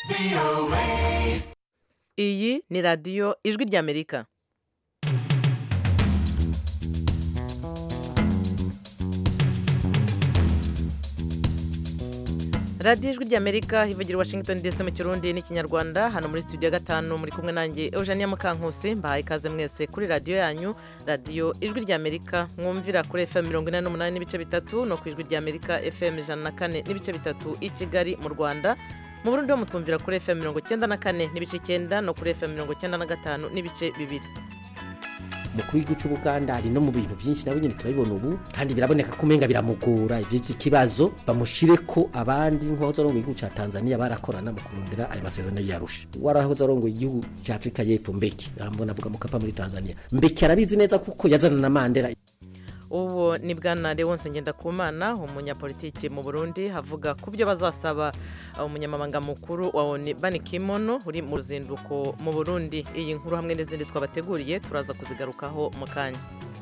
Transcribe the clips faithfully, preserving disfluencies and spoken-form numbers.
iyi ni radiyo ijwi ry'amerika. radiyo ijwi ry'amerika ivugira Washington D C mu kirundi n'ikinyarwanda. Hano muri studio gatanu muri kumwe nanjye Eugenia Mukankusi. Mbahaye ikaze mwese kuri radiyo yanyu, radiyo ijwi ry'amerika mwumvira kuri F M mirongo inani n'umunani n'ibice bitatu no ku ijwi ry'amerika F M ijana na kane n'ibice bitatu i Kigali mu Rwanda. Mu Burundi ho mutwumvira kuri F M mirongo icyenda na kane n'ibice icyenda no kuri F M mirongo icyenda na gatanu n'ibice bibiri. Mukuru w'igihugu cy'u Buganda ari no mu bintu byinshi nawe nyine turabibona ubu, kandi biraboneka ko umenga biramugora iby'iki kibazo bamushire ko abandi nk'aho mu gihugu cya Tanzania barakorana mu kurondera ayo masezerano yarusha. Warahoze arongoye igihugu cya Afrika y'Epfo Mbeki, ambona avuga mu kapa muri Tanzania. Mbeki arabizi neza kuko yazana na Mandela. Ubu ni bwana Leonce Ngendakumana, umunyapolitiki mu Burundi, havuga ku byo bazasaba umunyamabanga mukuru wa O N U Ban Ki-moon uri mu ruzinduko mu Burundi. Iyi nkuru hamwe n'izindi twabateguriye turaza kuzigarukaho mu kanya.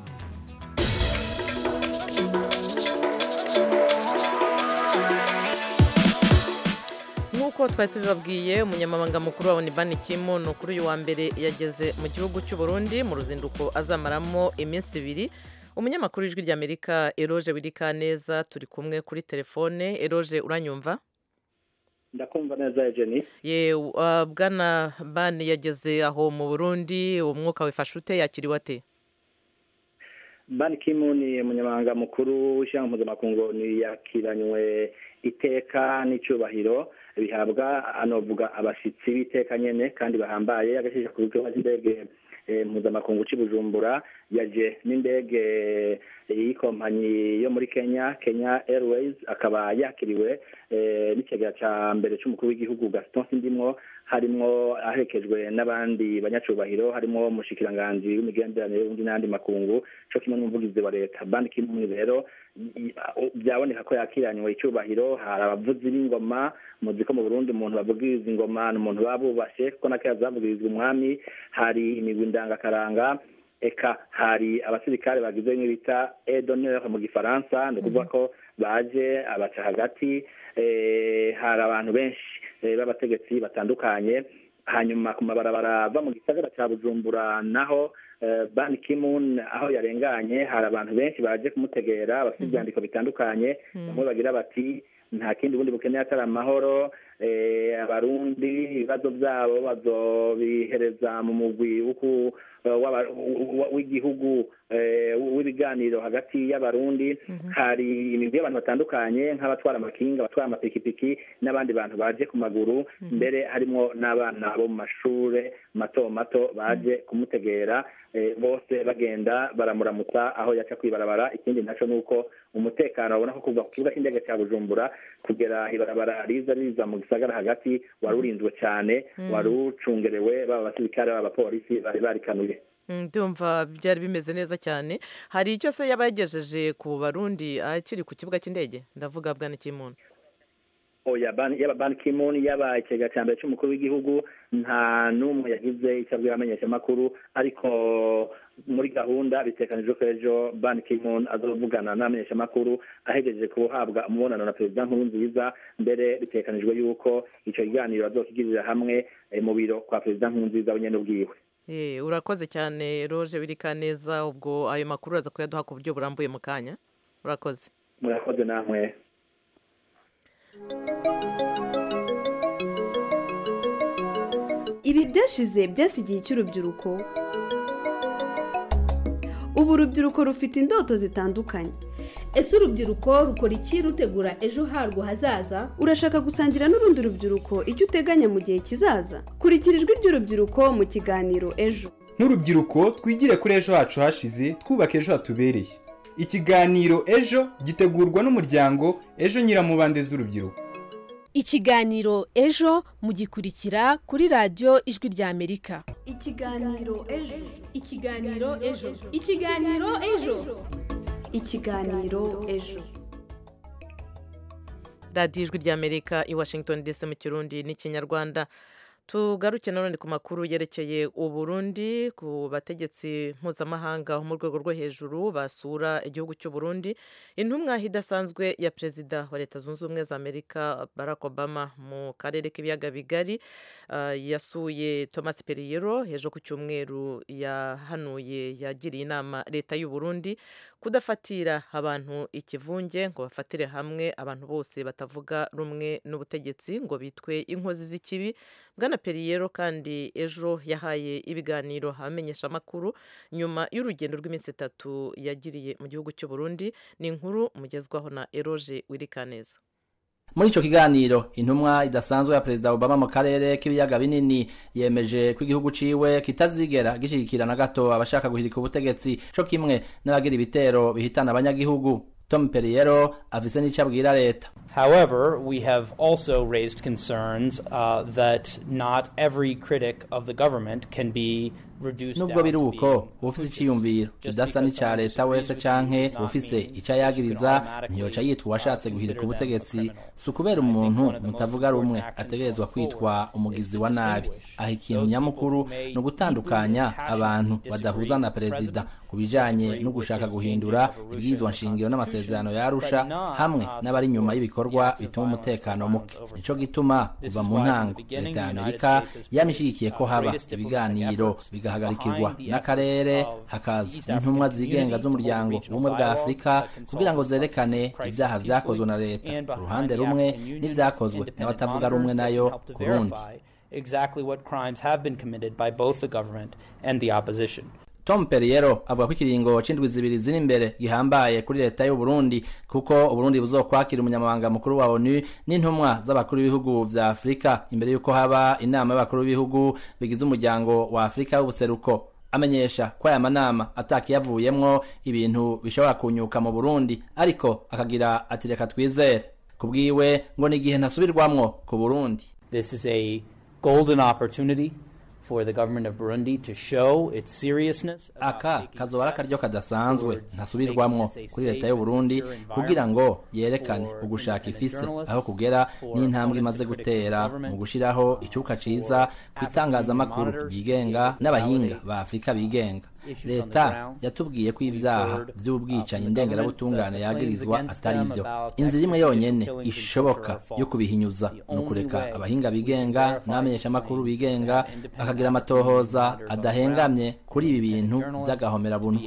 Nk'uko twari tubibabwiye, umunyamabanga mukuru wa O N U Ban Ki-moon kuri uyu wa mbere yageze mu gihugu cy'u Burundi mu ruzinduko azamaramo iminsi ibiri. Umunyamakuru w'ijwi ry'Amerika Eroge Wirikaneza turi kumwe kuri telefone. Eroge, uranyumva? Ndakumva neza Jenny. Ye, uh, bwana Ban yageze aho mu Burundi, umwuka wifashe ute, yakiriwe ate? Ban Ki-moon ni umunyamabanga mukuru w'ishyirahamwe mpuzamakungu yakiranywe iteka n'icyubahiro bihabwa anovuga abashyitsi b'iteka nyene kandi bahambaye. Agashyira ku bigo by'indege mpuzamakungu cy'i Bujumbura, yaje n'indege y'ikompanyi yo muri Kenya, Kenya Airways, akaba yakiriwe n'ikigega cya mbere cy'umukuru w'igihugu Gaston Sindimwo, harimo aherekejwe n'abandi banyacubahiro, harimo umushikiranganji w'imigenderanire y'ubundi n'andi makungu cyo kimwe n'umuvugizi wa leta. Ban Ki-moon rero byaboneka ko yakiranywe icyubahiro. Hari abavuzi b'ingoma, muzi ko mu Burundi umuntu bavugiriza ingoma n'umuntu babubashe kuko nakaza zavugirizwa umwami. Hari imigwi ndangakaranga, eka hari abasirikare bagize nk'ibita aide d'honneur mu gifaransa, ni ukuvuga ko baje abaca hagati. Hari abantu benshi b'abategetsi batandukanye. Hanyuma ku mabarabara ava mu gisagara cya Bujumbura naho Ban Ki-moon aho yarenganye, hari abantu benshi baje kumutegera bafite ibyandiko bitandukanye. Bamwe bagira bati nta kindi bundi bukeneye atari amahoro, abarundi ibibazo byabo bazobihereza mu mugwi w'igihugu w'ibiganiro hagati y'abarundi. Hari imigwi y'abantu batandukanye nk'abatwara amakinga, abatwara amapikipiki n'abandi bantu baje ku maguru. Mbere harimo n'abana bo mu mashure mato mato baje kumutegera, bose bagenda baramuramutsa aho yaca kwibarabara. Ikindi naco nuko umutekano babona ko kuva ku kibuga cy'indege cya Bujumbura kugera ibarabara riza riza mu gisagara hagati wari urinzwe cyane, wari ucungerewe baba abasirikare baba abapolisi bari barikanuye. Ndumva byari bimeze neza cyane. Hari icyo se yaba yagejeje ku Barundi akiri ku kibuga cy'indege? Ndavuga bwana Ki-moon. Oya, yaba Ban Ki-moon yaba ikigega cya mbere cy'umukuru w'igihugu nta n'umwe yagize icyo abwira abamenyeshamakuru, ariko muri gahunda bitekanijwe ko ejo Ban Ki-moon azovugana n'abamenyeshamakuru ahegeje kuhabwa umubonano na Perezida Nkurunziza. Mbere bitekanijwe yuko icyo kiganiro azokigirira hamwe mu biro kwa Perezida Nkurunziza wenyine ubwiwe. Eh, urakoze cyane Roje Birikaneza. Ubwo ayo makuru aza kuyaduha ku buryo burambuye mu kanya. Urakoze. Murakoze namwe. Ibi byashize byasigiye cy'urubyiruko. Ubu urubyiruko rufite indoto zitandukanye. Ese urubyiruko rukora iki rutegura ejo harwo hazaza? Urashaka gusangira n'urundi rubyiruko icyo uteganya mu gihe kizaza? Kurikira ijwi ry'urubyiruko mu kiganiro Ejo. Nk'urubyiruko twigire kuri ejo hacu hashize, twubaka ejo hatubereye. Ikiganiro Ejo gitegurwa n'umuryango Ejo Nyiramubande z'urubyiruko. Ikiganiro Ejo mugikurikira kuri radio Ijwi ry'Amerika. Ikiganiro Ejo. Ikiganiro Ejo. Ikiganiro Ejo. Ikiganiro Ejo. radiyo Ijwi ry'Amerika i Washington D C mu kirundi n'ikinyarwanda. tugaruke nanone ku makuru yerekeye uburundi ku bategetsi mpuzamahanga mu rwego rwo hejuru basura igihugu cy'u Burundi. Intumwa idasanzwe ya perezida wa leta zunze ubumwe za Amerika Barack Obama mu karere k'ibiyaga bigari uh, yasuye Thomas Perriello ejo ku cyumweru, yahanuye yagiriye inama leta y'u Burundi kudafatira abantu ikivunge ngo bafatire hamwe abantu bose batavuga rumwe n'ubutegetsi ngo bitwe inkozi z'ikibi. Bwana Perriello kandi ejo yahaye ibiganiro hamenyesha makuru nyuma y'urugendo rw'iminsi itatu yagiriye mu gihugu cy'u Burundi. Ni inkuru mugezwaho na Eroge Wirikaneza. Muri ico kiganiro intumwa idasanzwe ya Perezida Obama mu karere k'ibiyaga binini yemeje ko igihugu ciwe kitazigera gishigikira na gato abashaka guhirika ubutegetsi co kimwe n'abagira ibitero bihitana abanyagihugu. Tom Perriello afise n'ico abwira leta. However, we have also raised concerns uh, that not every critic of the government can be reduced down to being nubwo biruko ufise iciyumviro kidasa n'ica leta wese canke ufise ica yagiriza ntiyoca yitwa washatse guhirika ubutegetsi. Si ukubera umuntu mutavuga rumwe ategerezwa kwitwa umugizi wa nabi. Aho ikintu nyamukuru ni ugutandukanya abantu badahuza na perezida ku bijanye no gushaka guhindura ibwirizwa nshingiro n'amasezerano ya Arusha hamwe n'abari nyuma y'ibikorwa bituma umutekano muke. Nico gituma kuva mu ntango leta ya Amerika yamishigikiye ko haba ibiganiro bigahagarikirwa n'akarere, hakaza intumwa zigenga z'umuryango w'ubumwe bwa Afurika kugira ngo zerekane ibyaha vyakozwe na leta ku ruhande rumwe n'ivyakozwe n'abatavuga rumwe nayo ku rundi. Exactly what crimes have been committed by both the government and the opposition. Tom Perriello avuga ko ikiringo c'indwi zibiri ziri imbere gihambaye kuri leta y'u Burundi kuko Uburundi buzokwakira umunyamabanga mukuru wa ONU n'intumwa z'abakuru b'ibihugu vya Afrika imbere yuko haba inama y'abakuru b'ibihugu bigize umuryango wa Afrika w'ubuseruko. Amenyesha ko aya manama atakiyavuyemwo ibintu bishobora kunyuka mu Burundi, ariko akagira ati reka twizere. Kubwiwe ngo ni igihe ntasubirwamwo ku Burundi. This is a golden opportunity for the government of Burundi to show its seriousness. Aka kazoba akaryo kadasanzwe ntasubirwamwo kuri leta y'u Burundi kugira ngo yerekane ugushaka ifise aho kugera n'intambwe imaze gutera mu gushiraho icuka ciza kwitangaza makuru yigenga n'abahinga ba Afrika bigenga. Leta yatubwiye ko ivyaha vy'ubwicanyi ndengerabutungane yagirizwa atari ivyo. Inzira imwe yonyene ishoboka yo kubihinyuza no kureka abahinga bigenga n'abamenyesha makuru bigenga bakagira amatohoza adahengamye kuri ibi bintu vy'agahomera buno.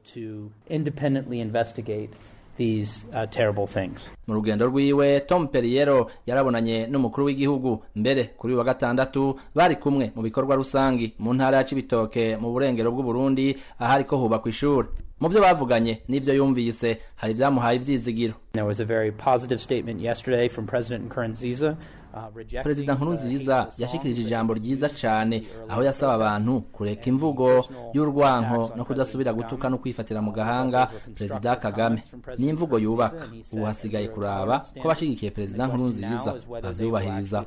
These uh, terrible things. Mu rugendo rwiwe Tom Perriello yarabonanye n'umukuru w'igihugu mbere kuri wa gatandatu bari kumwe mu bikorwa rusangi mu ntara ya Cibitoke mu burengero bw'u Burundi ahari ko huba kw'ishuri. Mu byo bavuganye n'ivyo yumvise hari vyamuhaye ivyizigiro. There was a very positive statement yesterday from President Nkurunziza. Perezida Nkurunziza yashikirije ijambo ryiza cyane aho yasaba abantu kureka imvugo y'urwanko no kudasubira gutuka no kwifatira mu gahanga Perezida Kagame. Ni imvugo yubaka. Ubu hasigaye kuraba ko bashigikiye Perezida Nkurunziza bavyubahiriza.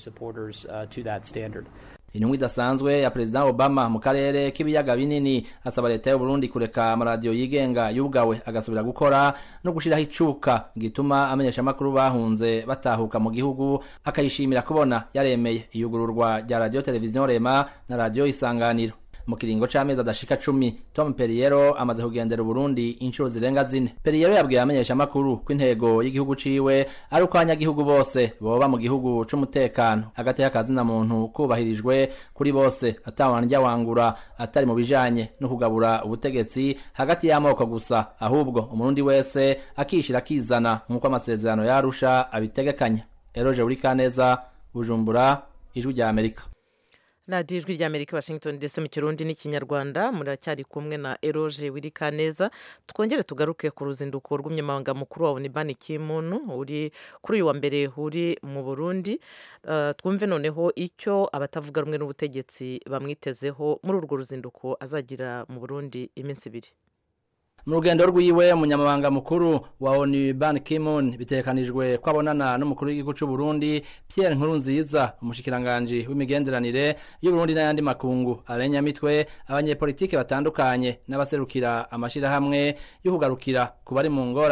Intumwa idasanzwe ya Perezida Obama mu karere k'ibiyaga binini asaba leta y'u Burundi kureka amaradiyo yigenga yugawe agasubira gukora no gushiraho icuka gituma amenyesha makuru bahunze batahuka mu gihugu, akayishimira kubona yaremeye iyugururwa rya radio televiziyo Rema na radio Isanganiro. Mu kiringo c'amezi adashika cumi Tom Perriello amaze kugendera Burundi inshuro zirenga zine. Perriello yabwiye amenyesha makuru ko intego y'igihugu ciwe ari uko abanyagihugu bose boba mu gihugu c'umutekano, hagati y'akazina muntu kubahirijwe kuri bose atawanjya wangura atari mu bijanye no kugabura ubutegetsi hagati y'amoko gusa, ahubwo umurundi wese akishira kizana nk'uko amasezerano ya Arusha abitegekanya. Eroge Wirikaneza, Bujumbura, Ijwi rya Amerika. Radiyo Ijwi rya Amerika Washington D C mu Kirundi n'Ikinyarwanda. Muracyari kumwe na Eroge Wirikaneza. Twongere tugaruke ku ruzinduko rw'umunyamabanga mukuru wa Ban Ki-moon uri kuri uyu wa mbere uri mu Burundi. Uh, twumve noneho icyo abatavuga rumwe n'ubutegetsi bamwitezeho muri urwo ruzinduko azagira mu Burundi iminsi ibiri. Mu rugendo rwiwe umunyamabanga mukuru wa ONU Ban Ki-moon bitekanijwe ko abonana n'umukuru w'igihugu cy'u Burundi Pierre Nkurunziza, umushikiranganje w'imigenderanire y'u Burundi n'ayandi makungu, Alenya Mitwe, abanyepolitike batandukanye n'abaserukira amashira hamwe y'uhugarukira ku bari mu ngorane.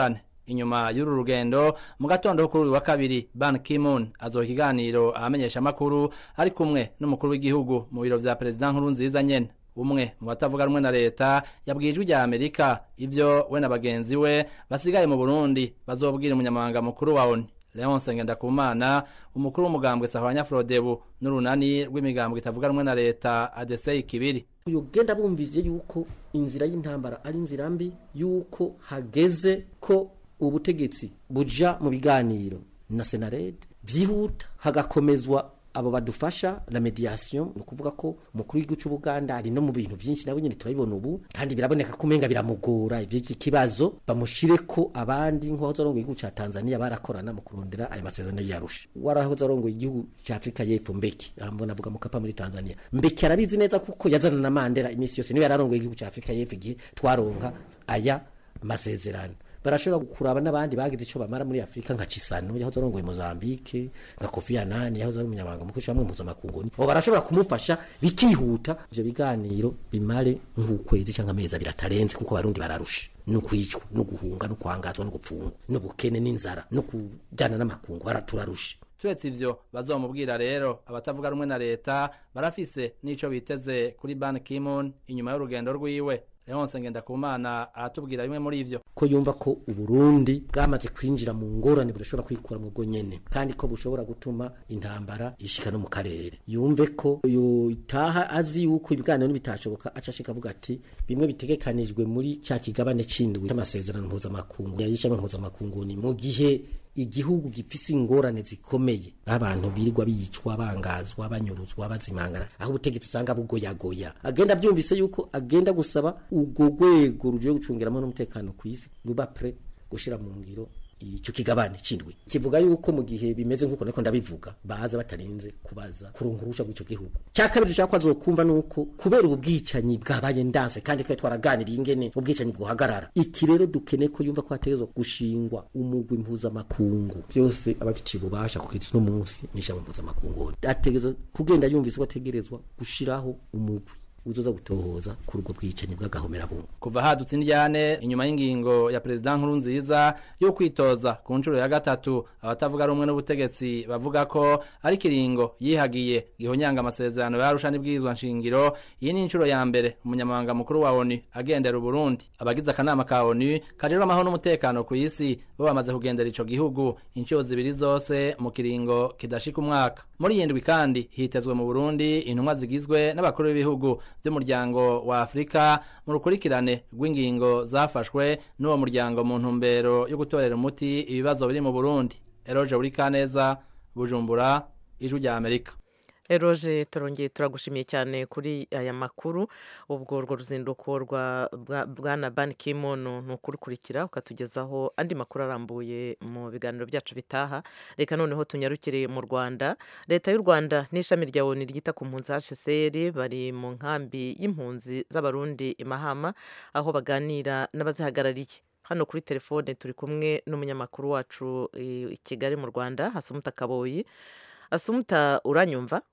inyuma y'uru rugendo mu gatondo kuri wa kabiri Ban Ki-moon azoha ikiganiro abamenyesha makuru ari kumwe n'umukuru w'igihugu mu biro vya President Nkurunziza nyene. Umwe mu batavuga rumwe na leta yabwijwe rya Amerika ivyo we na bagenzi we basigaye mu Burundi bazobwira umunyamabanga mukuru wa O N U Leonce Ngendakumana, umukuru w'umugambwe Sahwanya Frodebu n'urunani rw'imigambwe itavuga rumwe na leta A D C Kibiri. Yogenda bumvije yuko inzira y'intambara ari inzira mbi, yuko hageze ko ubutegetsi buja mu biganiro na Senared byihuta hagakomezwa abo badufasha la mediation, no kuvuga ko umukuru w'igihugu cy'u Buganda ari no mu bintu byinshi nabo nyine turabibona ubu, kandi biraboneka ko menga biramugora iby'iki kibazo bamushire ko abandi nk'aho zarongo igihugu cya Tanzania barakorana mu kurondera ayo masezerano yarusha. Waraho zarongo igihugu cya Afrika y'Epfo Mbeki, ambona avuga mukapa muri Tanzania. Mbeki arabizi neza kuko yazana na Mandela imisi yose niwe yararongo igihugu cya Afrika y'Epfo gihe twaronka aya masezerano. Barashobora gukuraba n'abandi bagize ico bamara muri Afrika nka Cisano yaho zarongoye Mozambique, nka Kofi Annan yaho zari umunyamabanga mukuru cyangwa mpuzamakungu. Bo barashobora kumufasha bikihuta ivyo biganiro bimare nk'ukwezi cyangwa amezi abiri atarenze, kuko barundi bararusha no kwicwa no guhunga no kwangazwa no gupfungwa no bukene n'inzara no kujana n'amakungu baraturarusha. Turetse ivyo bazomubwira rero abatavuga rumwe na leta barafise nico biteze kuri Ban Ki-moon inyuma y'urugendo rwiwe. Leonce Ngendakumana aratubwira bimwe muri ivyo, ko yumva ko Uburundi bwamaze kwinjira mu ngorane burashobora kwikura mu bwo nyene, kandi ko bushobora gutuma intambara ishika no mu karere. Yumve ko yo itaha azi yuko ibiganiro bitashoboka acashika avuga ati bimwe bitegekanijwe muri cya kigabane cindwi cy'amasezerano mpuzamakungu yayisha mpuzamakungu ni mu gihe igihugu gifise ingorane zikomeye, abantu birirwa biyicwa bangazwa banyuruzwa bazimangana, aho ubutegetsi usanga bugoyagoya. Agenda byumvise yuko agenda gusaba ubwo rwego ruje gucungiramo n'umutekano kw'isi ruba pre gushira mu ngiro ico kigabane cindwi. Kivuga yuko mu gihe bimeze nkuko niko ndabivuga baza batarinze kubaza kurungurusha gw'ico gihugu. Cyakabiri cyakwa azokumva nuko kubera ubwicanyi bwabaye ndanse, kandi twe twaraganiriye ingene ubwicanyi bwohagarara. Iki rero dukene ko yumva ko hategezwa gushingwa umugwi mpuzamakungu, byose abafitiye ububasha kukitsa no munsi nisha mpuzamakungu ategeza kugenda yumvise ko ategerezwa gushiraho umugwi uzoza gutohoza ku rugo bwicanyi bw'agahomera bungu. Kuva hadutse indyane inyuma y'ingingo ya President Nkurunziza yo kwitoza ku nshuro ya gatatu, abatavuga rumwe n'ubutegetsi bavuga ko ari kiringo yihagiye gihonyanga amasezerano yarusha n'ibwirizwa nshingiro. Iyi ni inshuro ya mbere umunyamabanga mukuru wa O N U agendera Burundi. Abagize akanama ka O N U kajejwe amahoro n'umutekano ku isi bo bamaze kugendera ico gihugu inshuro zibiri zose mu kiringo kidashika umwaka. Muri yindwi kandi hitezwe mu Burundi intumwa zigizwe n'abakuru b'ibihugu by'umuryango wa Afrika mu rukurikirane rw'ingingo zafashwe n'uwo muryango mu ntumbero yo gutorera umuti ibibazo biri mu Burundi. Eroje Urikaneza, Bujumbura, Ijwi rya Amerika. Eroje turongeye turagushimiye cyane kuri aya makuru. Ubwo urwo ruzinduko rwa bwana Ban Ki-moon nukurukurikira ukatugezaho andi makuru arambuye mu biganiro byacu bitaha. Reka noneho tunyarukire mu Rwanda. Leta y'u Rwanda n'ishami rya O N U ryita ku mpunzi H C R bari mu nkambi y'impunzi z'abarundi i Mahama, aho baganira n'abazihagarariye. Hano kuri telefone turi kumwe n'umunyamakuru wacu i Kigali mu Rwanda, Asumuta Kaboyi. Asumuta, uranyumva?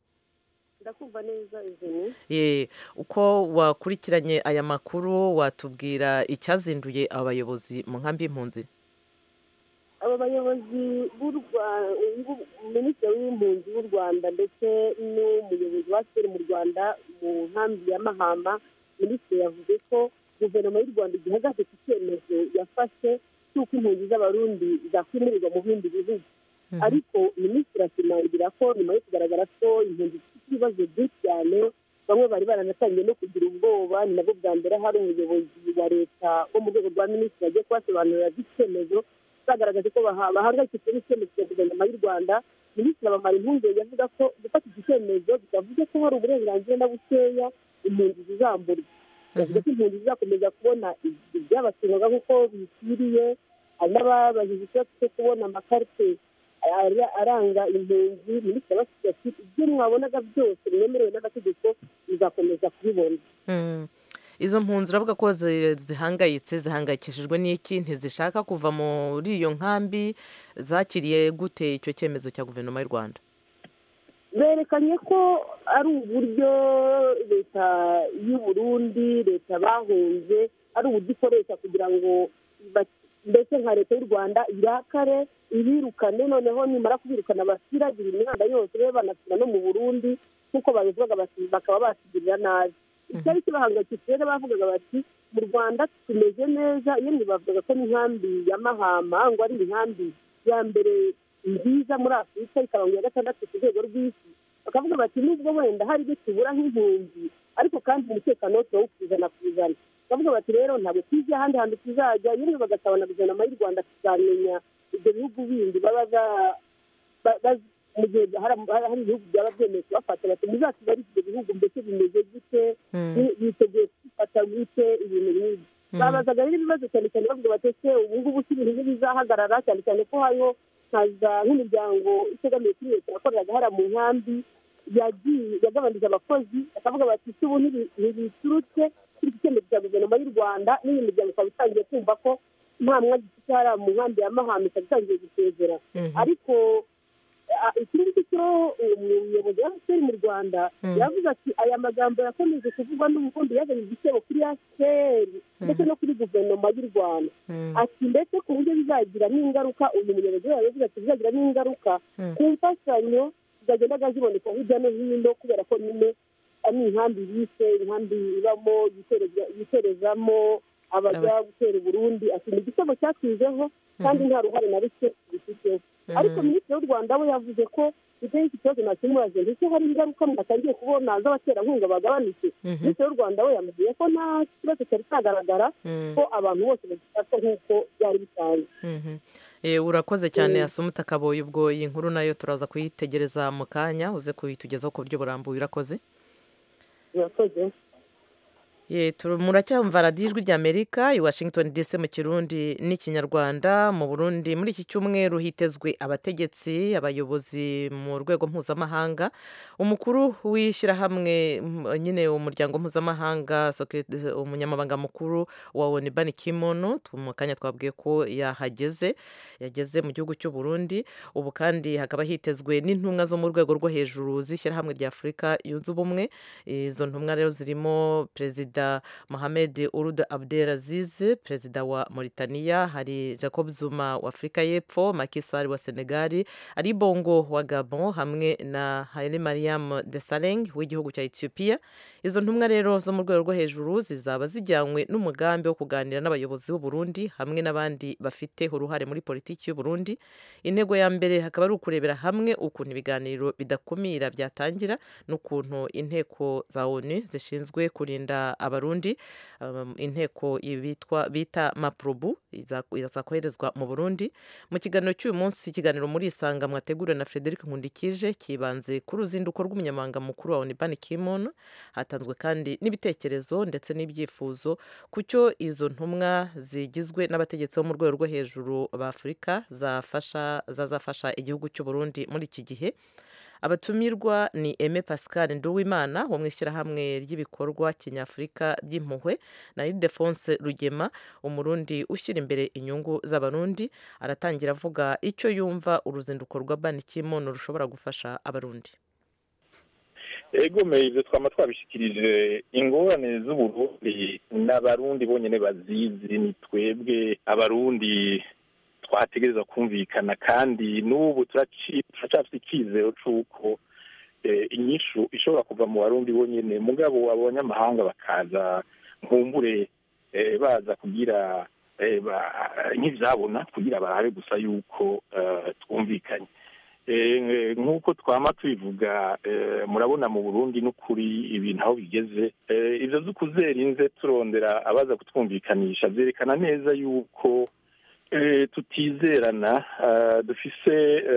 Ndakumva neza izini. Ye, uko wakurikiranye aya makuru watubwira icyazinduye abayobozi mu nkambi y'impunzi? Aba bayobozi Minisitiri w'impunzi w'u Rwanda ndetse n'umuyobozi wa S R mu Rwanda mu nkambi ya Mahama, Minisitiri yavuze ko guverinoma y'u Rwanda igihagaze ku cyemezo yafashe cy'uko impunzi z'abarundi zakwimurirwa mu bindi bihugu. Ariko Minisitiri ashimangira ko nyuma yo kugaragara ko impunzi zifite ibibazo byinshi cyane, bamwe bari baranatangiye no kugira ubwoba. Ni nabwo bwa mbere hari umuyobozi wa leta wo mu rwego rwa Minisitiri agiye kubasobanurira icyemezo, bagaragaje ko bahangayikishijwe n'icyemezo cya guverinoma y'u Rwanda. Minisitiri abamara impungenge avuga ko gufata iki cyemezo bitavuze ko hari uburenganzira na bukeya impunzi zizamburwa. Bavuga ko impunzi zizakomeza kubona ibyabatunga nk'uko bikwiriye. Hari n'ababajije ikibazo cyo kubona amakarite aranga impunzi. Minisitiri abasubiza ati ibyo mwabonaga byose mwemerewe n'amategeko bizakomeza kubibona. Izo mpunzi uravuga ko zihangayitse, zihangayikishijwe n'iki? Ntizishaka kuva muri iyo nkambi? Zakiriye gute icyo cyemezo cya guverinoma y'u Rwanda? Berekanye ko ari uburyo leta y'u Burundi, leta bahunze, ari uburyo ikoresha kugira ngo mbese nka leta y'u rwanda irakare ibirukane noneho nimara kubirukana basiragira imihanda yose be banasubira no mu burundi nk'uko babivugaga bati bakaba basigirira nabi icyari kibahangayikishije rero bavugaga bati mu rwanda tumeze neza yemwe bavugaga ko n'inkambi ya mahama ngo ari inkambi ya mbere nziza muri afurika ikaba iya gatandatu ku rwego rw'isi bakavuga bati nubwo wenda hari ibyo tubura nk'impunzi ariko kandi umutekano wose wawukuzana ku ijana bavuga bati rero ntabwo tujya ahandi hantu tuzajya yemwe bagasaba na guverinoma y'u rwanda kuzamenya ibyo bihugu bindi baba mu gihe hari ibihugu byaba byemeye kubafata bati muzatubare ibyo bihugu mbese bimeze gute biteguye kubifata gute ibintu nk'ibi babazaga rero ibibazo cyane cyane bavuga bati ese ubu ngubu si ibintu bizahagarara cyane cyane ko hariho nk'imiryango itegamiye kuri leta yakoreraga hariya mu nkambi yagiye yagabanije abakozi bakavuga bati si ubu ntibiturutse kuri iki cyemezo cya guverinoma y'u rwanda n'iyi miryango ikaba itangiye kumva ko nta mwanya gifite hariya mu nkambi ya mahama ikaba itangiye gusezera ariko ikindi cyo umuyobozi wa efuperi mu rwanda yavuze ati aya magambo yakomeje kuvugwa n'ubundi yazanye igitego kuri efuperi ndetse no kuri guverinoma y'u rwanda ati ndetse ku buryo bizagira n'ingaruka uyu muyobozi we yavuze ati bizagira n'ingaruka ku mfashanyo zagendaga ziboneka hirya no hino kubera ko nyine ari inkambi bise inkambi ibamo yiterezamo abajya gutera uburundi ati ni igitego cyatwizeho kandi nta ruhare na ruke bifiteho ariko minisitiri w'u rwanda we yavuze ko ibyo iki kibazo ntakimubaze ndetse hari ingaruka mwatangiye kubona z'abaterankunga bagabanutse minisitiri w'u rwanda we yamubwiye ko nta kibazo cyari cyagaragara ko abantu bose bagifata nk'uko byari bisanzwe urakoze cyane Asumuta Kaboyi ubwo iyi nkuru nayo turaza kuyitegereza mu kanya uze kuyitugezaho ku buryo burambuye urakoze urakoze muracyumva radiyo ijwi ry'Amerika i Washington D C mu kirundi n'ikinyarwanda mu Burundi muri iki cyumweru hitezwe abategetsi abayobozi mu rwego mpuzamahanga umukuru w'ishyirahamwe nyine umuryango mpuzamahanga umunyamabanga mukuru wa O N U Ban Ki-moon mu kanya twabwiye ko yahageze yageze mu gihugu cy'u Burundi ubu kandi hakaba hitezwe n'intumwa zo mu rwego rwo hejuru z'ishyirahamwe rya Afurika yunze ubumwe izo ntumwa rero zirimo perezida Mohamed Ould Abdelaziz perezida wa Mauritania hari Jacob Zuma wa Afurika y'Epfo Macky Sall wa Senegal Ali Bongo wa Gabon hamwe na Haile Mariam Desalegn w'igihugu cya Ethiopia izo ntumwa rero zo mu rwego rwo hejuru zizaba zijyanywe n'umugambi wo kuganira n'abayobozi b'u Burundi hamwe n'abandi bafite uruhare muri politiki y'u Burundi intego ya mbere hakaba ari ukurebera hamwe ukuntu ibiganiro bidakumira byatangira n'ukuntu inteko za O N U zishinzwe kurinda abarundi um, inteko ibitwa bita Maprobu izakoherezwa mu Burundi mu kiganiro cy'uyu munsi ikiganiro muri isanga mwateguriwe na Frederic Nkundikije kibanze ku ruzinduko rw'umunyamabanga mukuru wa O N U Ban Ki-moon hatanzwe kandi n'ibitekerezo ndetse n'ibyifuzo ku cyo izo ntumwa zigizwe n'abategetsi bo mu rwego rwo hejuru ba Afurika zafasha zazafasha igihugu cy'u Burundi muri iki gihe abatumirwa ni Aime Pascal Nduwimana wo mu ishyirahamwe ry'ibikorwa kinyafurika by'impuhwe na Ildefonse Rugema umurundi ushyira imbere inyungu z'abarundi aratangira avuga icyo yumva uruzinduko rwa Ban Ki-moon rushobora gufasha abarundi ego meze twama twabishikirije ingorane z'uburundi n'abarundi bonyene bazizi ni twebwe abarundi twategereza kumvikana kandi n'ubu turacafite icyizero c'uko inyishu ishobora kuva mu barundi bonyene mugabo abanyamahanga bakaza nkumbure baza kugira nk'ivyabona kugira barabe gusa yuko twumvikanye nk'uko twama tubivuga murabona mu Burundi n'ukuri ibintu aho bigeze ivyo z'ukuzerinze turondera abaza kutwumvikanisha vyerekana neza yuko tutizerana dufise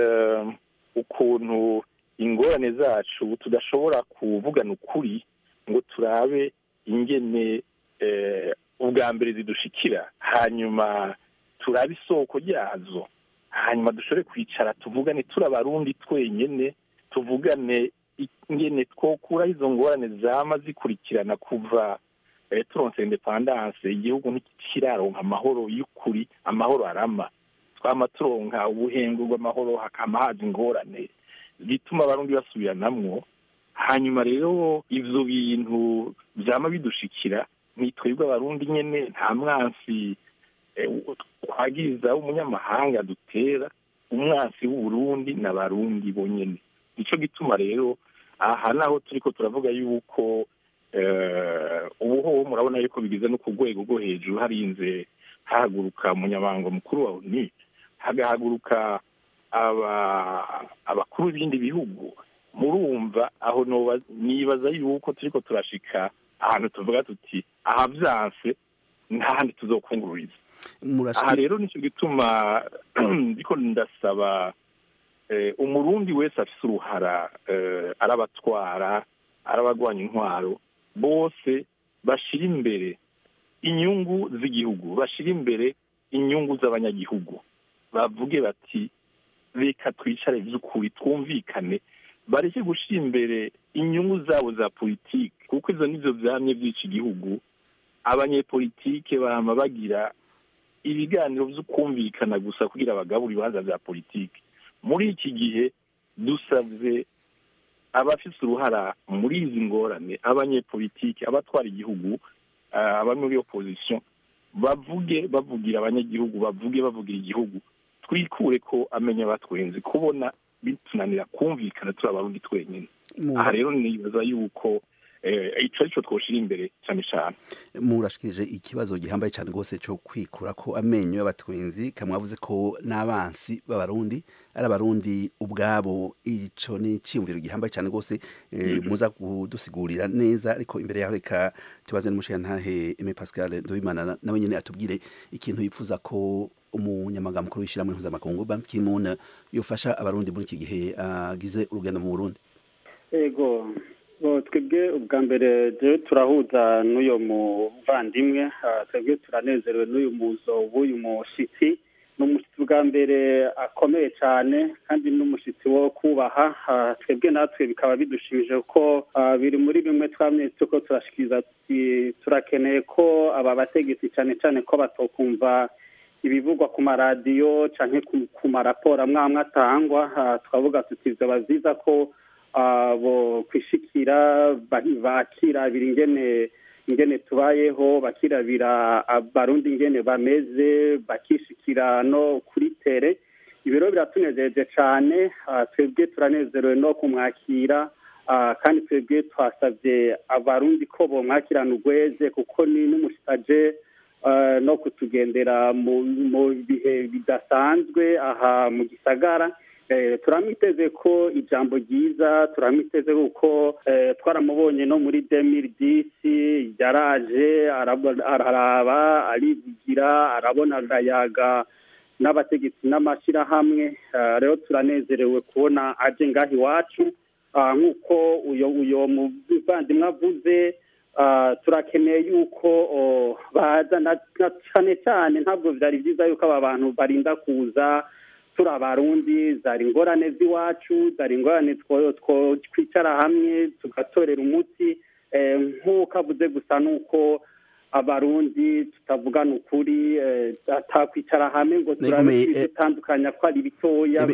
ukuntu ingorane zacu tudashobora kuvugana ukuri ngo turabe ingene ubwa mbere zidushikira hanyuma turabe isoko ryazo hanyuma dushobore kwicara tuvugane turi abarundi twenyene tuvugane ingene twokura izo ngorane zama zikurikirana kuva turonse independence igihugu ntikiraronka amahoro y'ukuri amahoro arama twama turonka ubuhengu bw'amahoro hakama haza ingorane bituma abarundi basubiranamwo hanyuma rero ivyo bintu vyama bidushikira nitwebwe abarundi nyene nta mwansi twagiriza umunyamahanga dutera umwansi w'uburundi n'abarundi bonyene. Nico gituma rero aha naho turiko turavuga yuko ubuhoho murabona yuko bigize no ku rwego rwo hejuru harinze hahaguruka umunyamabanga mukuru wa oni, hagahaguruka abakuru b'ibindi bihugu. Murumva aho nibaza yuko turiko turashika ahantu tuvuga tuti aha vyanse ntahandi tuzokungururiza. Aha rero nicyo gituma ndiko ndasaba umurundi wese afise uruhara, arabatwara, arabagwanya intwaro, bose bashira imbere inyungu z'igihugu, bashira imbere inyungu z'abanyagihugu, bavuge bati reka twicare vy'ukuri twumvikane, bareke gushira imbere inyungu zabo za politike, kuko izo nizo vyamye vy'iki gihugu. Abanyepolitike bama bagira ibiganiro vy'ukumvikana gusa kugira abagabura ibibanza vya politike. Muri iki gihe dusavye abafise uruhara muri izi ngorane, abanyepolitike, abatwara igihugu, abari muri opposition, bavuge bavugira abanyagihugu, bavuge bavugira igihugu, twikure ko amenya batwenze kubona bitunanira kumvikana turi abarundi twenyine. Aha rero nibaza yuko ico arico twoshira imbere cyane cyane. Murashikije ikibazo gihambaye cyane rwose cyo kwikura ko amenyo y'abatwenzi, kamwavuze ko n'abansi b'abarundi ari abarundi ubwabo. Ico ni cyumviro gihambaye cyane rwose, muza kudusigurira neza, ariko imbere yaho reka tubaze n'umushiyantahe Aimé Pascal Nduwimana nawe nyene atubwire ikintu yifuza ko umunyamaganga mukuru w'ishyirahamwe mpuzamakungu Ban Ki-moon yofasha abarundi muri iki gihe agize urugendo mu Burundi. Ego twebwe ubwa mbere je turahuza n'uyo muvandimwe, twebwe turanezerewe n'uyu muzo w'uyu mushitsi. N'umushitsi bwa mbere akomeye cyane kandi n'umushitsi wo kubaha. Twebwe natwe bikaba bidushimije ko biri muri bimwe twamye tuko turashikiriza, turakeneye ko aba bategetsi cyane cyane ko batokumva ibivugwa ku maradiyo canke ku maraporo amwe amwe atangwa. Twavuga tuti vyoba vyiza ko abo kwishikira bakirabira ingene ingene tubayeho, bakirabira abarundi ingene bameze, bakishikira no kuri tere. Ibiro biratunejeje cyane, twebwe turanezerewe no kumwakira, kandi twebwe twasabye abarundi ko bomwakirana urweze, kuko ni n'umusitaje no kutugendera mu bihe bidasanzwe aha mu gisagara. Turamwiteze ko ijambo ryiza, turamwiteze ko twaramubonye no muri deux mille dix yaraje araraba, arivugira, arabona arayaga n'abategetsi n'amashyirahamwe. Rero turanezerewe kubona aje ngaho iwacu, nk'uko uyo uyo muvandimwe avuze. Turakeneye yuko baza na cyane cyane, ntabwo byari byiza yuko aba bantu barinda kuza turi abarundi. Zari ingorane z'iwacu, zari ingorane twicara hamwe tugatorera umuti. Nk'uko avuze gusa nuko abarundi tutavugana ukuri, atakwicara hamwe ngo turabitandukanya ko ari bitoya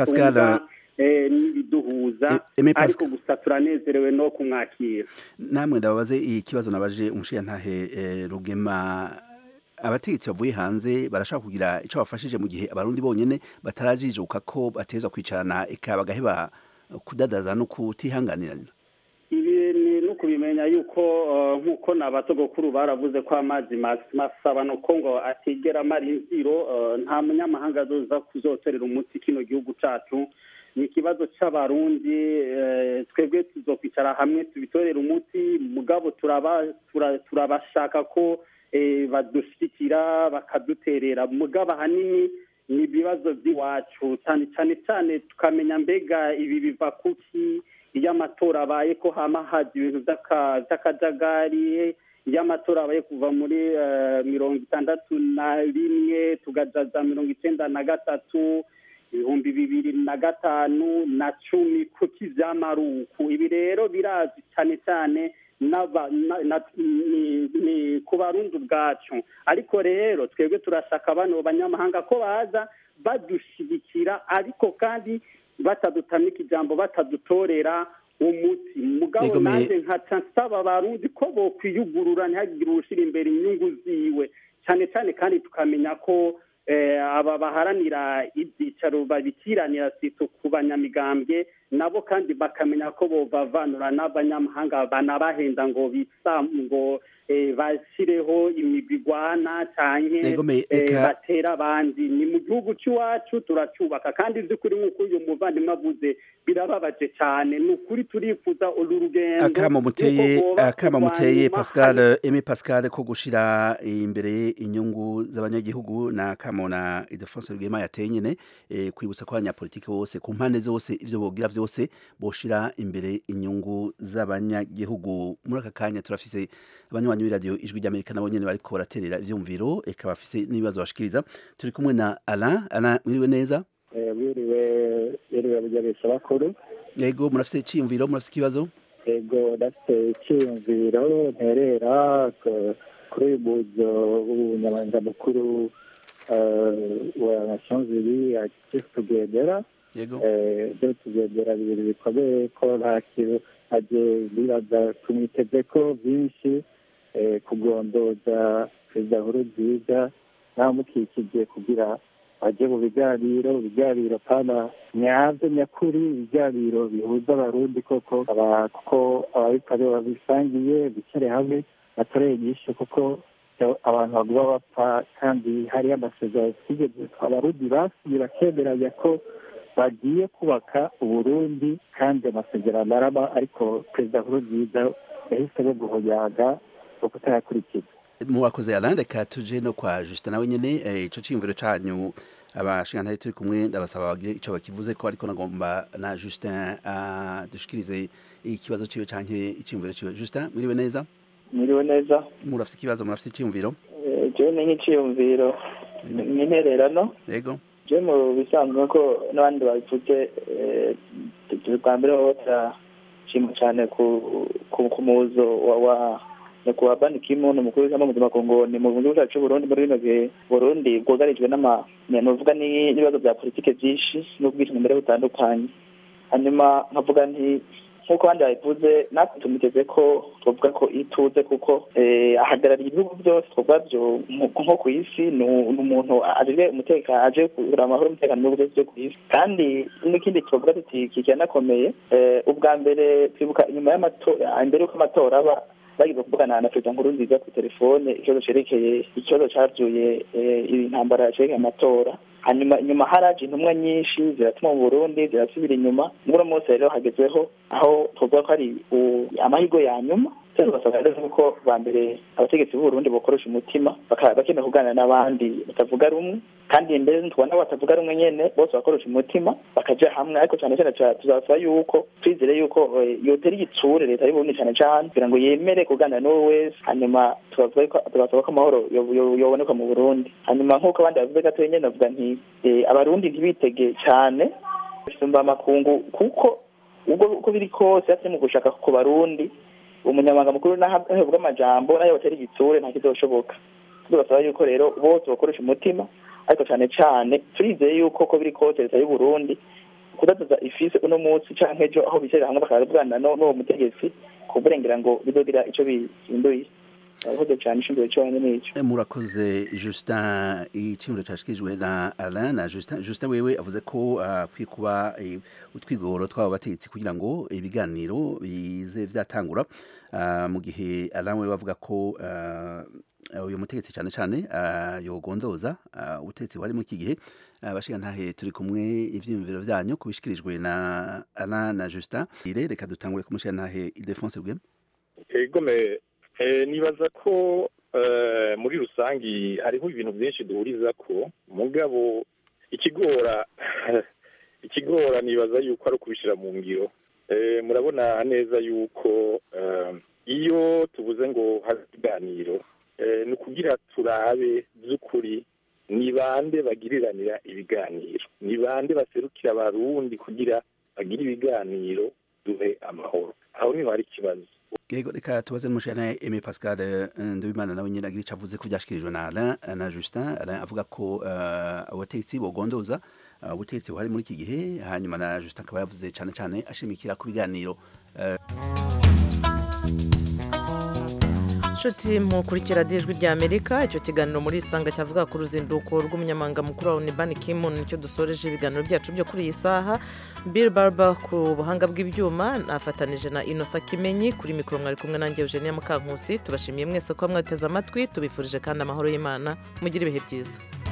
n'ibiduhuza, ariko gusa turanezerewe no kumwakira. Namwe ndababaze ikibazo nabaje umushiyantahe Rugema, abategetsi bavuye hanze barashaka kugira ico bafashije mu gihe abarundi bonyene batarajijuka ko batezwa kwicarana eka bagaheba kudadaza no kutihanganirana. Ibi ni no kubimenya yuko nk'uko n'abatogokuru baravuze ko amazi masaba no kongo atigera mari inziro, nta munyamahanga azoza kuzoterera umuti kino gihugu cacu. Ni ikibazo c'abarundi, twebwe tuzokwicara hamwe tubitorera umuti. Mugabo turaba turabashaka ko badushikira bakaduterera. Mugabo hanini ni ibibazo by'iwacu cyane cyane cyane, tukamenya mbega ibi biva kuki. Iyo amatora abaye ko hama haje ibintu by'akajagari, iyo amatora abaye kuva muri mirongo itandatu na rimwe tugajaza mirongo icenda na gatatu, ibihumbi bibiri na gatanu na cumi, kuki vyamaruku. Ibi rero birazi cyane cyane ni ku barundi ubwacu. Ariko rero twebwe turashaka bano banyamahanga ko baza badushigikira, ariko kandi batadutamika ijambo, batadutorera umuti. Mugabo nanjye nkaca nsaba abarundi ko bokwiyugurura, ntihagire uwushira imbere inyungu ziwe cyane cyane kandi tukamenya ko aba baharanira ibyicaro babikiranira sito ku banyamigambwe nabo kandi bakamenya ko bo bavanura n'abanyamahanga banabahenda ngo bisa ngo bashyireho imigwigwana cyane batera abandi ni mu gihugu cy'iwacu turacyubaka kandi by'ukuri nk'uko uyu muvandimwe avuze birababaje cyane ni ukuri turifuza uru rugendo akama muteye akama muteye Pascal Aimé Pascal ko gushira imbere inyungu z'abanyagihugu na kamona Ildefonse Rwema yateye nyene kwibutsa ko abanyapolitike bose ku mpande zose ivyo bogira byose boshira imbere inyungu z'abanyagihugu muri aka kanya turafise abanywanyi b'iradio ijwi ry'Amerika nabo nyene bariko baraterera ivyumviro eka bafise n'ibibazo bashikiriza turi kumwe na Alain Alain mwiriwe neza eh mwiriwe mwiriwe bujabisha bakuru yego murafise iciyumviro murafise ikibazo yego dafite iciyumviro nterera kuri uyu muzo w'ubunyamabanga mukuru wa Nations Unies agiye kugendera yego byo tugendera bibiri bikomeye ko nta kintu agiye bibaza tumwiteze ko byinshi kugondoza perezida Nkurunziza namukikije kugira ajye mu biganiro ibiganiro pana nyabyo nyakuri ibiganiro bihuza abarundi koko kuko ababikore babisangiye bicare hamwe batoreye nyinshi kuko abantu baguma bapfa kandi hariyo amasezerano abarundi basiye bakemeranya ko bagiye kubaka uburundi kandi amasezerano araba ariko perezida Nkurunziza yahisemo guhonyaga no kutayakurikiza mwakoze Alain reka tuje no kwa Justin nawe nyene ico ciyumviro canyu abashingantari turi kumwe ndabasaba bagire ico bakivuze ko ariko nagomba na Justin dushikirize ikibazo ciwe canke iciyumviro ciwe Justin mwiriwe neza mwiriwe neza murafite ikibazo murafite iciyumviro je ni nk'iciyumviro n'intererano yego je mu bisanzwe ko n'abandi babivuze bwa mbere wose shima cyane ku muzo wa nyakubahwa Ban Ki-moon umukuru w'ishyamba mpuzamakungu ni mu gihugu cyacu Burundi muri bino bihe Burundi bwugarijwe n'amavuga n'ibibazo bya politike byinshi n'ubwishingizi mbere butandukanye hanyuma nkavuga nti nk'uko abandi babivuze natwe tumuteze ko twavuga ko ituze kuko ahagarariye ibihugu byose twavuga byo nko ku isi ni umuntu aje umutekano aje kugira amahoro umutekano mu bihugu byose ku isi kandi n'ikindi twavuga tuti kijyanakomeye ubwa mbere twibuka inyuma y'amatora imbere y'uko amatora aba bagize kuvugana na perezida Nkurunziza ku telefone ikibazo cerekeye ikibazo cavyuye intambara cerekeye amatora hanyuma inyuma haraje intumwa nyinshi ziratuma mu Burundi zirasubira inyuma muri munsi rero hagezweho aho tuvuga ko ari amahigo ya nyuma basaba rero ko ba mbere abategetsi b'u Burundi bokoresha umutima bakagenda kuganira n'abandi batavuga rumwe kandi mbere tubona batavuga rumwe nyene bose bakoresha umutima bakaja hamwe ariko cyane cyane tuzasaba yuko twizere yuko yotera igitsure leta y'u Burundi cyane cyane kugira ngo yemere kuganira n'uwo wese hanyuma tubavuga ko tubasaba ko amahoro yoboneka mu Burundi hanyuma nk'uko abandi bavuze gato nyene navuga nti abarundi ntibitege cyane bisumba amakungu kuko ubwo uko biri kose ati mu gushaka ku barundi umunyamabanga mukuru nahabwa amajambo nayo batari igitsure nta kizoshoboka tubasaba yuko rero bose bakoresha umutima ariko cyane cyane turizeye yuko ko biri kose leta y'u Burundi kudaduza ifise uno munsi canke ejo aho bicara hamwe bakabwana n'uwo mutegetsi kuburengera ngo bizogira ico bihinduye aho cyane ishingiro cyo hamwe n'icyo murakoze Justin icyumviro cyashikijwe na Alain na Justin Justin wewe avuze ko kwikuba utwigoro twaba bategetsi kugira ngo ibiganiro bize vyatangura mu gihe Alain we bavuga ko uyu mutegetsi cyane cyane yogondoza ubutegetsi wari mu iki gihe abashinga ntahe turi kumwe ivyimviro byanyu kubishikirijwe na Alain na Justin reka dutangure kumushinga ntahe Ildefonse Rwema ego me nibaza ko muri rusangi hariho ibintu byinshi duhuriza ko mugabo ikigora ikigora nibaza yuko ari ukubishyira mu ngiro murabona neza yuko iyo tuvuze ngo hari ibiganiro ni ukugira turabe by'ukuri ni bande bagiriranira ibiganiro ni bande baserukira abarundi kugira bagire ibiganiro duhe amahoro aho niho hari ikibazo yego reka tubaze n'umushana Aimé Pascal Ndabimana nawe nyine agira icyo avuze ko byashikirijwe na Alain na Justin Alain avuga ko abategetsi bogondoza ubutegetsi buhari muri iki gihe hanyuma na Justin akaba yavuze cyane cyane ashimikira ku biganiro nshuti mukurikira ijwi rya Amerika icyo kiganiro muri isanga cyavuga ku ruzinduko rw'umunyamabanga mukuru wa Ban Ki-moon nicyo dusoreje ibiganiro byacu byo kuri iyi saha. Bill Barber ku buhanga bw'ibyuma nafatanije na Innocent Kimenyi kuri mikoro mwari kumwe nanjye Eugenia Mukankusi. Tubashimiye mwese ko mwateze amatwi, tubifurije kandi amahoro y'Imana, mugire ibihe byiza.